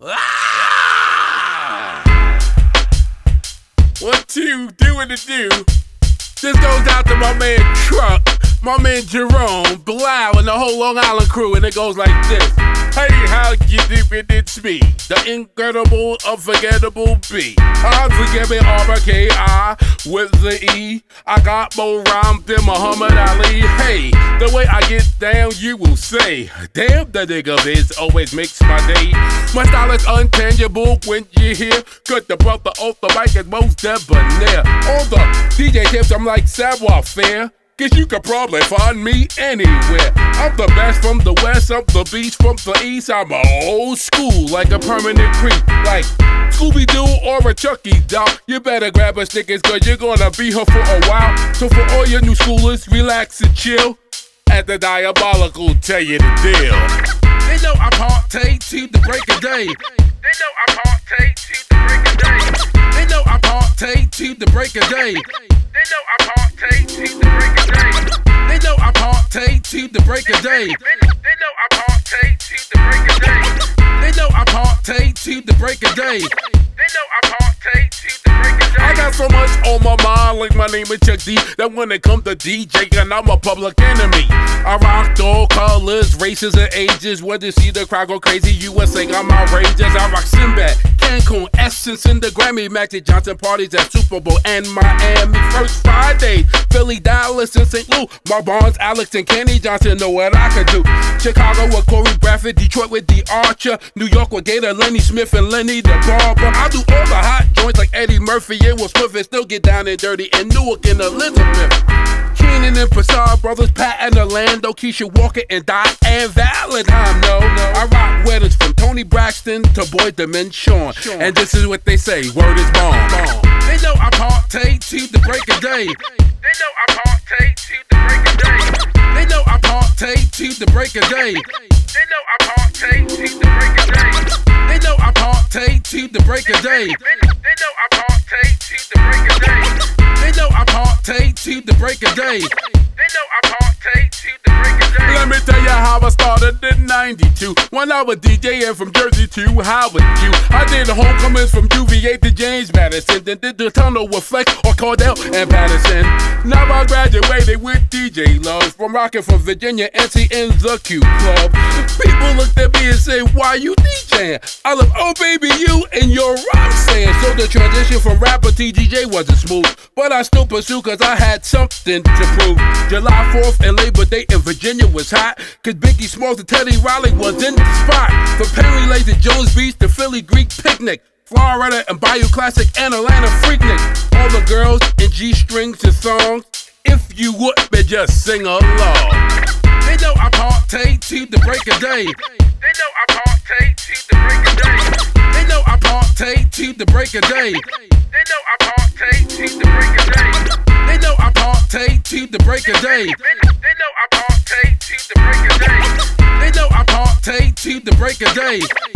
Ah! 1, 2, doing the do. This goes out to my man Truck, my man Jerome, Blau, and the whole Long Island crew, and it goes like this. Hey, how you doing? It's me, the incredible, unforgettable B. Unforget me, R-K-I with the E. I got more rhymes than Muhammad Ali. Hey, the way I get down, you will say, damn, the nigga biz always makes my day. My style is untangible when you hear. Cut the brother off the mic is most debonair. On the DJ tips, I'm like savoir-faire. Guess you could probably find me anywhere. I'm the best from the west, I'm the beast from the east. I'm old school, like a permanent creep. Like Scooby-Doo or a Chucky doll. You better grab a Snickers, cause you're gonna be here for a while. So for all your new schoolers, relax and chill. At the Diabolical, tell you the deal. They know I partake to the break of day. They know I partake to the break of day. They know I partake to the break of day. They know I partake to the break of day. They know I partake to the break of day. They know I partake to the break of day. They know I partake to the break of day. They know I partake to the break of day. I got so much on my mind, like my name is Chuck D, that when it comes to DJing, I'm a public enemy. I rock all colors, races, and ages. When you see the crowd go crazy, you would say I'm outrageous. I rock Sinbad, Cancun, Essence, and the Grammy. Magic Johnson parties at Super Bowl and Miami. First Friday, Philly, Dallas, and St. Louis. My Barnes, Alex, and Kenny Johnson know what I can do. Chicago with Corey Bradford, Detroit with The Archer, New York with Gator, Lenny Smith, and Lenny the Barber. I do all the hot joints like Eddie Murphy and Will Smith, and still get down and dirty in Newark and Elizabeth. Keenan and Prasad brothers, Pat and Orlando, Keisha Walker and Diane Valentine. No, I rock weddings from Tony Braxton to Boy Dimension. And this is what they say, word is bomb. They know I partake to the break of day. They know I partake to the break of day. They know I partake to the break of day. They know I partake to the break of day. They know I partake to the break of day. They know I partake to the break of day. They know I partake to the break of day. They know I partake to the break of day. Let me tell you how I started in '92 when I was DJing from Jersey to Howard U. I did the homecomings from UVA to James Madison, then did the tunnel with Flex or Cordell and Patterson. Now I graduated with DJ Love from rocking from Virginia, NC in the Q Club. People looked at me and say, why you DJing? I love, oh baby, you and your rhyme saying. So the transition from rapper to DJ wasn't smooth, but I still pursue cause I had something to prove. July 4th and Labor Day in Virginia was hot, cause Biggie Smalls and Teddy Riley was in the spot. From Penny Lane to Jones Beach to Philly Greek Picnic, Florida and Bayou Classic and Atlanta Freaknik. All the girls in G-strings and songs, if you would, but just sing along. They know I partake to the break of day. They know I partake to the break of day. They know I partake to the break of day. They know I partake to the break of day. They know I partake to the break of day. They know I partake to the break of day. They know I partake to the break of day.